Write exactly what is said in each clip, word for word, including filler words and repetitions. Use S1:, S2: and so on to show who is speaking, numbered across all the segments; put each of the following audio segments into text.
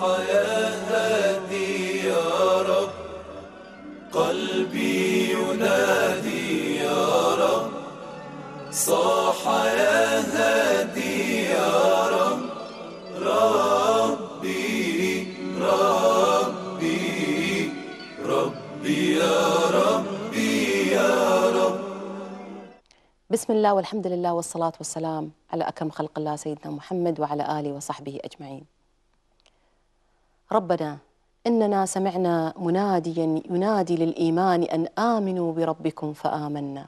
S1: يا هادي يا رب، قلبي ينادي يا رب، صاح يا هادي يا رب، ربي ربي ربي يا ربي يا رب.
S2: بسم الله والحمد لله والصلاة والسلام على أكرم خلق الله سيدنا محمد وعلى آله وصحبه أجمعين. ربنا إننا سمعنا مناديا ينادي للإيمان أن آمنوا بربكم فآمنا.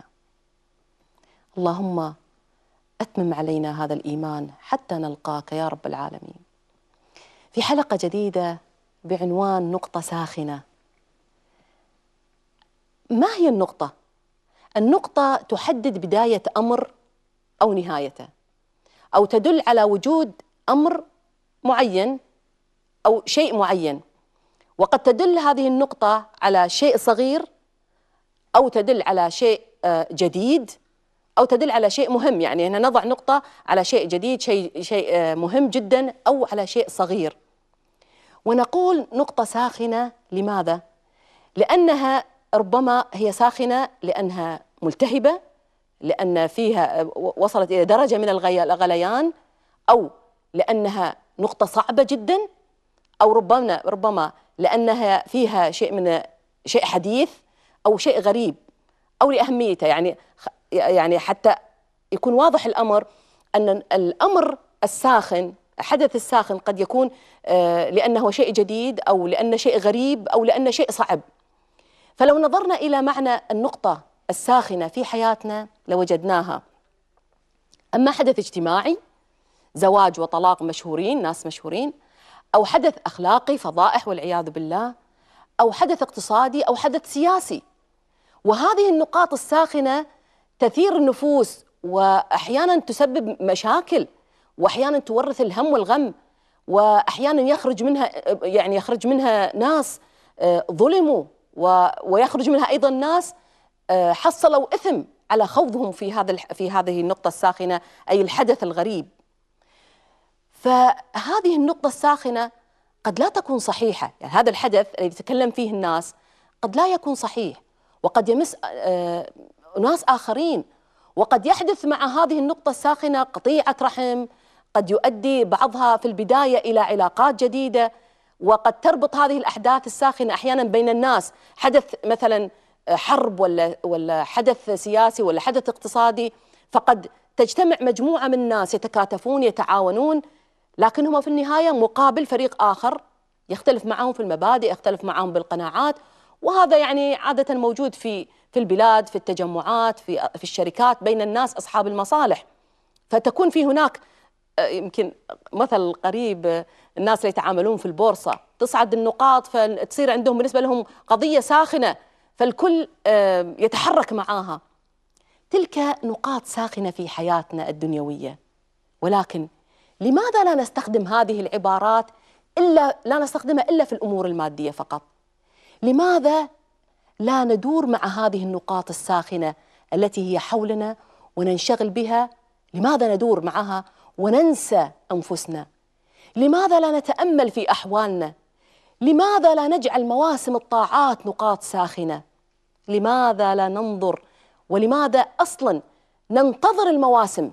S2: اللهم أتمم علينا هذا الإيمان حتى نلقاك يا رب العالمين. في حلقة جديدة بعنوان نقطة ساخنة. ما هي النقطة؟ النقطة تحدد بداية أمر أو نهايته، أو تدل على وجود أمر معين أو شيء معين، وقد تدل هذه النقطة على شيء صغير، أو تدل على شيء جديد، أو تدل على شيء مهم. يعني هنا نضع نقطة على شيء جديد، شيء شيء مهم جدا، أو على شيء صغير. ونقول نقطة ساخنة. لماذا؟ لأنها ربما هي ساخنة لأنها ملتهبة، لأن فيها وصلت إلى درجة من الغليان، أو لأنها نقطة صعبة جدا، أو ربما ربما لأنها فيها شيء من شيء حديث أو شيء غريب، أو لأهميته. يعني يعني حتى يكون واضح الأمر، أن الأمر الساخن، الحدث الساخن قد يكون لأنه شيء جديد، أو لأنه شيء غريب، أو لأنه شيء صعب. فلو نظرنا إلى معنى النقطة الساخنة في حياتنا لوجدناها أما حدث اجتماعي، زواج وطلاق مشهورين، ناس مشهورين، أو حدث أخلاقي، فضائح والعياذ بالله، أو حدث اقتصادي، أو حدث سياسي. وهذه النقاط الساخنة تثير النفوس، وأحيانا تسبب مشاكل، وأحيانا تورث الهم والغم، وأحيانا يخرج منها يعني يخرج منها ناس ظلموا، ويخرج منها أيضا ناس حصلوا إثم على خوضهم في هذا في هذه النقطة الساخنة، أي الحدث الغريب. فهذه النقطة الساخنة قد لا تكون صحيحة. يعني هذا الحدث الذي يتكلم فيه الناس قد لا يكون صحيح، وقد يمس ناس آخرين، وقد يحدث مع هذه النقطة الساخنة قطيعة رحم، قد يؤدي بعضها في البداية إلى علاقات جديدة، وقد تربط هذه الأحداث الساخنة أحيانا بين الناس، حدث مثلا حرب ولا ولا حدث سياسي ولا حدث اقتصادي، فقد تجتمع مجموعة من الناس يتكاتفون يتعاونون، لكنهم في النهاية مقابل فريق آخر يختلف معهم في المبادئ، يختلف معهم بالقناعات. وهذا يعني عادة موجود في في البلاد، في التجمعات، في في الشركات، بين الناس أصحاب المصالح. فتكون في هناك يمكن مثل قريب، الناس اللي يتعاملون في البورصة، تصعد النقاط فتصير عندهم بالنسبة لهم قضية ساخنة، فالكل يتحرك معاها. تلك نقاط ساخنة في حياتنا الدنيوية. ولكن لماذا لا نستخدم هذه العبارات إلا لا نستخدمها إلا في الأمور المادية فقط؟ لماذا لا ندور مع هذه النقاط الساخنة التي هي حولنا وننشغل بها؟ لماذا ندور معها وننسى أنفسنا؟ لماذا لا نتأمل في أحوالنا؟ لماذا لا نجعل مواسم الطاعات نقاط ساخنة؟ لماذا لا ننظر، ولماذا أصلا ننتظر المواسم؟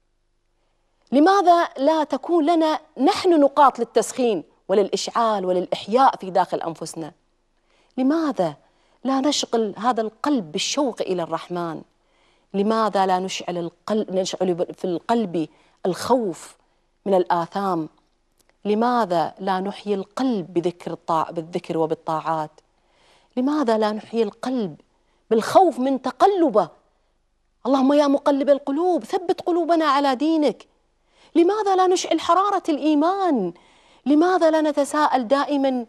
S2: لماذا لا تكون لنا نحن نقاط للتسخين وللإشعال وللإحياء في داخل أنفسنا؟ لماذا لا نشغل هذا القلب بالشوق إلى الرحمن؟ لماذا لا نشعل القلب نشعل في القلب الخوف من الآثام؟ لماذا لا نحيي القلب بذكر الطاع بالذكر وبالطاعات؟ لماذا لا نحيي القلب بالخوف من تقلبه؟ اللهم يا مقلب القلوب ثبت قلوبنا على دينك. لماذا لا نشعل حرارة الإيمان؟ لماذا لا نتساءل دائما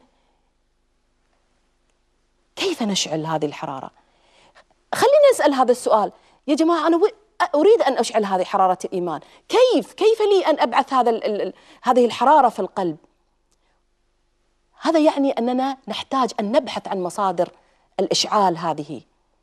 S2: كيف نشعل هذه الحرارة؟ خلينا نسأل هذا السؤال يا جماعة. أنا أريد أن أشعل هذه حرارة الإيمان، كيف كيف لي أن أبعث هذا ال ال هذه الحرارة في القلب؟ هذا يعني أننا نحتاج أن نبحث عن مصادر الإشعال هذه.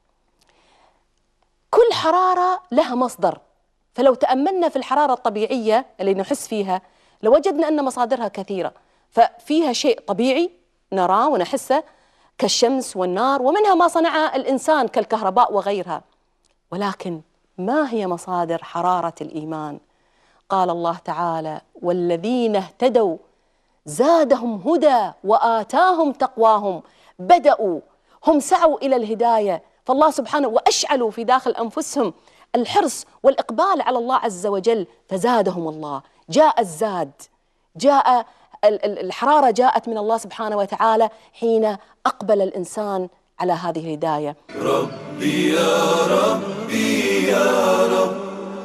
S2: كل حرارة لها مصدر، فلو تأملنا في الحرارة الطبيعية اللي نحس فيها لوجدنا أن مصادرها كثيرة. ففيها شيء طبيعي نراه ونحسه كالشمس والنار، ومنها ما صنعه الإنسان كالكهرباء وغيرها. ولكن ما هي مصادر حرارة الإيمان؟ قال الله تعالى: والذين اهتدوا زادهم هدى وآتاهم تقواهم. بدأوا هم سعوا إلى الهداية، فالله سبحانه وأشعلوا في داخل أنفسهم الحرص والإقبال على الله عز وجل، فزادهم الله. جاء الزاد، جاء الحرارة، جاءت من الله سبحانه وتعالى حين أقبل الإنسان على هذه الهداية.
S1: ربي يا ربي يا رب،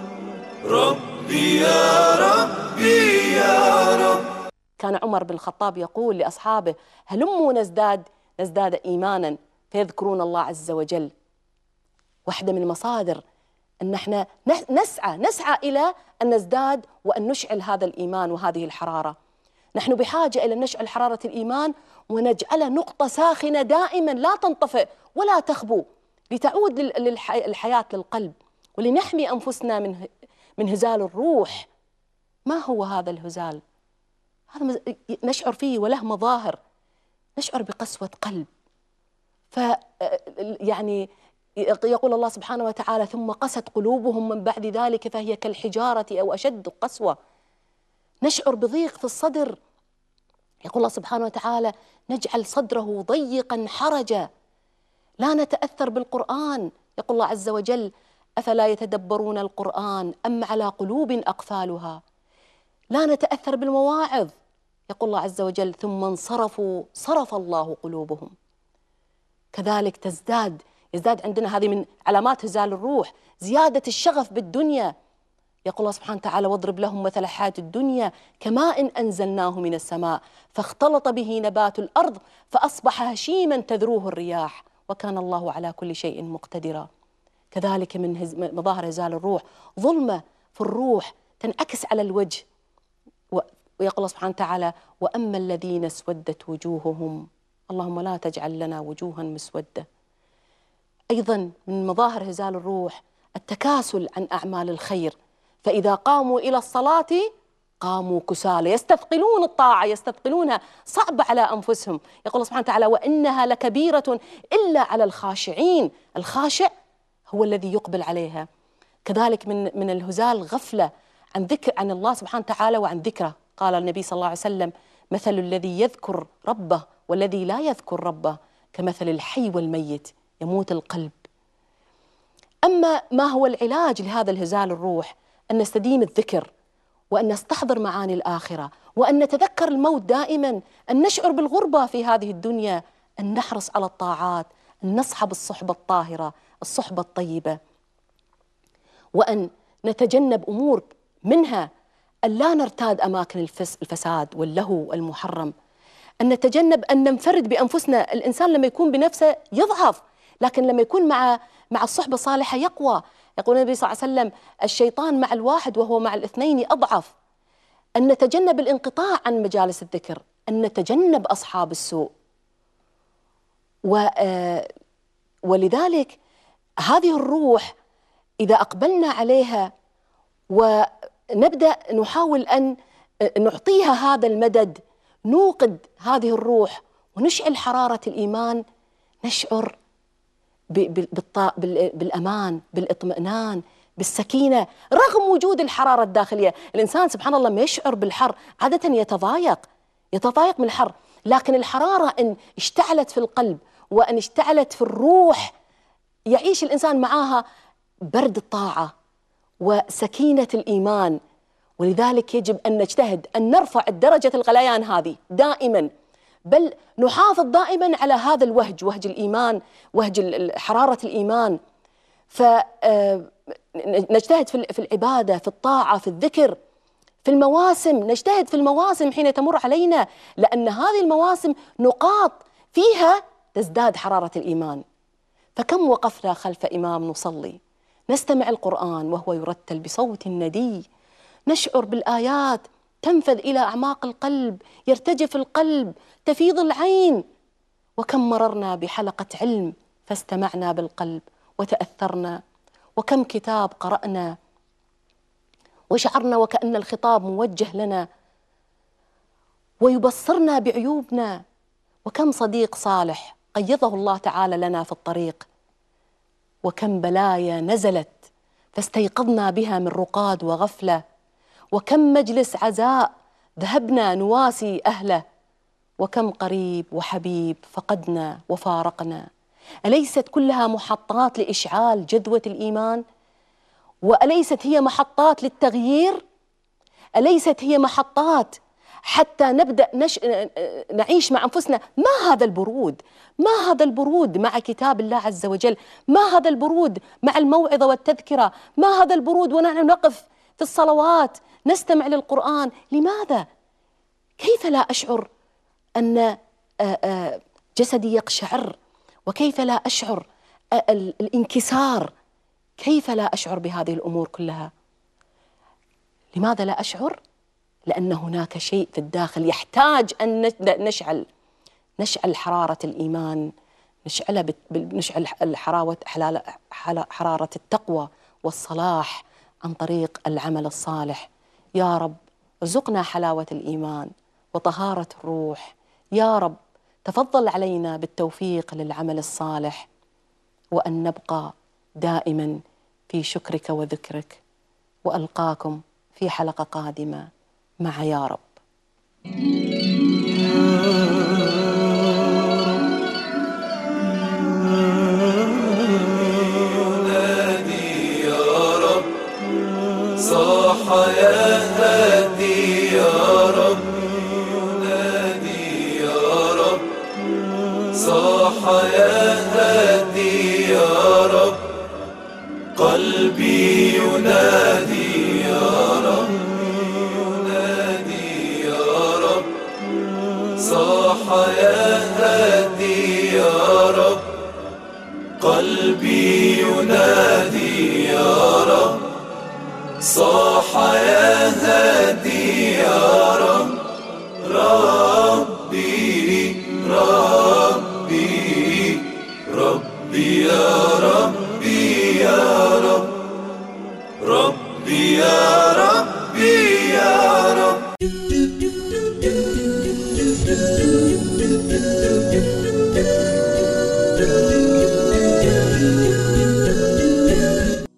S1: ربي يا ربي يا رب.
S2: كان عمر بن الخطاب يقول لأصحابه: هلموا نزداد نزداد إيمانا، فيذكرون الله عز وجل. واحدة من المصادر أن احنا نسعى نسعى إلى أن نزداد وأن نشعل هذا الإيمان وهذه الحرارة. نحن بحاجة إلى أن نشعل حرارة الإيمان ونجعلها نقطة ساخنة دائما لا تنطفئ ولا تخبو، لتعود الحياة للقلب، ولنحمي أنفسنا من من هزال الروح. ما هو هذا الهزال؟ هذا نشعر فيه وله مظاهر، نشعر بقسوة قلب. ف يعني يقول الله سبحانه وتعالى: ثم قست قلوبهم من بعد ذلك فهي كالحجارة أو أشد قسوة. نشعر بضيق في الصدر. يقول الله سبحانه وتعالى: نجعل صدره ضيقا حرجا. لا نتأثر بالقرآن. يقول الله عز وجل: أفلا يتدبرون القرآن أم على قلوب أقفالها. لا نتأثر بالمواعظ. يقول الله عز وجل: ثم انصرفوا صرف الله قلوبهم. كذلك تزداد يزداد عندنا، هذه من علامات هزال الروح، زيادة الشغف بالدنيا. يقول الله سبحانه وتعالى: واضرب لهم مثل الحياة الدنيا كماء أنزلناه من السماء فاختلط به نبات الأرض فأصبح هشيما تذروه الرياح وكان الله على كل شيء مقتدرا. كذلك من هز... مظاهر هزال الروح ظلمة في الروح تنعكس على الوجه. و... ويقول الله سبحانه وتعالى: وأما الذين اسودت وجوههم، اللهم لا تجعل لنا وجوها مسودة. أيضا من مظاهر هزال الروح التكاسل عن أعمال الخير، فإذا قاموا إلى الصلاة قاموا كسالى، يستثقلون الطاعة، يستثقلونها، صعبة على أنفسهم. يقول الله سبحانه وتعالى: وإنها لكبيرة إلا على الخاشعين. الخاشع هو الذي يقبل عليها. كذلك من من الهزال غفلة عن ذكر عن الله سبحانه وتعالى وعن ذكره. قال النبي صلى الله عليه وسلم: مثل الذي يذكر ربه والذي لا يذكر ربه كمثل الحي والميت، يموت القلب. أما ما هو العلاج لهذا الهزال الروح؟ أن نستديم الذكر، وأن نستحضر معاني الآخرة، وأن نتذكر الموت دائما، أن نشعر بالغربة في هذه الدنيا، أن نحرص على الطاعات، أن نصحب الصحبة الطاهرة، الصحبة الطيبة، وأن نتجنب أمور منها أن لا نرتاد أماكن الفساد واللهو المحرم، أن نتجنب أن ننفرد بأنفسنا. الإنسان لما يكون بنفسه يضعف، لكن لما يكون مع مع الصحبة الصالحة يقوى. يقول النبي صلى الله عليه وسلم: الشيطان مع الواحد وهو مع الاثنين أضعف. أن نتجنب الانقطاع عن مجالس الذكر، أن نتجنب أصحاب السوء. و ولذلك هذه الروح إذا أقبلنا عليها ونبدأ نحاول أن نعطيها هذا المدد، نوقد هذه الروح ونشعل حرارة الإيمان، نشعر بالأمان، بالاطمئنان، بالسكينة، رغم وجود الحرارة الداخلية. الإنسان سبحان الله ما يشعر بالحر عادة يتضايق يتضايق من الحر، لكن الحرارة إن اشتعلت في القلب وأن اشتعلت في الروح يعيش الإنسان معها برد الطاعة وسكينة الإيمان. ولذلك يجب أن نجتهد أن نرفع درجة الغليان هذه دائما، بل نحافظ دائما على هذا الوهج، وهج الإيمان، وهج حرارة الإيمان. فنجتهد في العبادة، في الطاعة، في الذكر، في المواسم، نجتهد في المواسم حين تمر علينا، لأن هذه المواسم نقاط فيها تزداد حرارة الإيمان. فكم وقفنا خلف إمام نصلي نستمع القرآن وهو يرتل بصوت ندي، نشعر بالآيات تنفذ إلى أعماق القلب، يرتجف القلب، تفيض العين. وكم مررنا بحلقة علم فاستمعنا بالقلب وتأثرنا، وكم كتاب قرأنا وشعرنا وكأن الخطاب موجه لنا. ويبصرنا بعيوبنا. وكم صديق صالح قيضه الله تعالى لنا في الطريق، وكم بلايا نزلت فاستيقظنا بها من رقاد وغفلة، وكم مجلس عزاء ذهبنا نواسي أهله، وكم قريب وحبيب فقدنا وفارقنا. أليست كلها محطات لإشعال جذوة الإيمان؟ وأليست هي محطات للتغيير؟ أليست هي محطات حتى نبدأ نش... نعيش مع أنفسنا؟ ما هذا البرود؟ ما هذا البرود مع كتاب الله عز وجل؟ ما هذا البرود مع الموعظة والتذكرة؟ ما هذا البرود ونحن نقف في الصلوات نستمع للقرآن؟ لماذا؟ كيف لا أشعر أن جسدي يقشعر؟ وكيف لا أشعر الانكسار؟ كيف لا أشعر بهذه الأمور كلها؟ لماذا لا أشعر؟ لأن هناك شيء في الداخل يحتاج أن نشعل نشعل حرارة الإيمان، نشعل نشعل الحراوة حرارة التقوى والصلاح عن طريق العمل الصالح. يا رب ارزقنا حلاوة الإيمان وطهارة الروح. يا رب تفضل علينا بالتوفيق للعمل الصالح، وأن نبقى دائما في شكرك وذكرك. وألقاكم في حلقة قادمة مع يا رب.
S1: ينادي يا رب، صاح يا هادي يا رب. ينادي يا رب، صاح يا هادي يا رب. قلبي ينادي يا رب، ينادي يا رب. صاح يا هادي يا رب. قلبي ينادي يا رب. صاح يا هادي يا رب. ربي ربي ربي يا ربي يا رب. ربي يا